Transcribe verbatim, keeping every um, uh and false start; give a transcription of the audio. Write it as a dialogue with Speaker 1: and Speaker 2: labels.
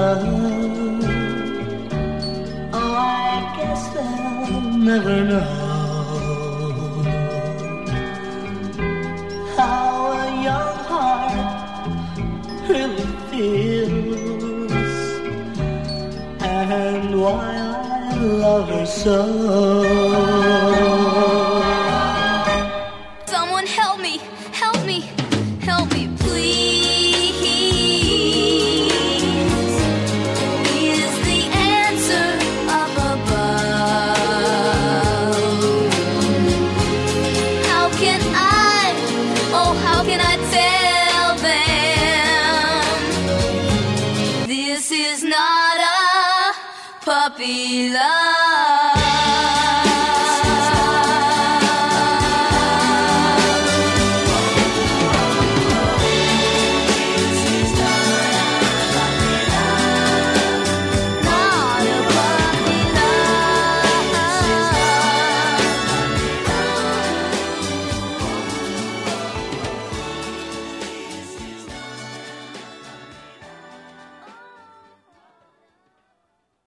Speaker 1: love. Oh, I guess they'll never know how a young heart really feels and why I love her so.
Speaker 2: Someone help me, help me, help me, please. Is the answer up above? How can I, oh, how can I tell them this is not a puppy love?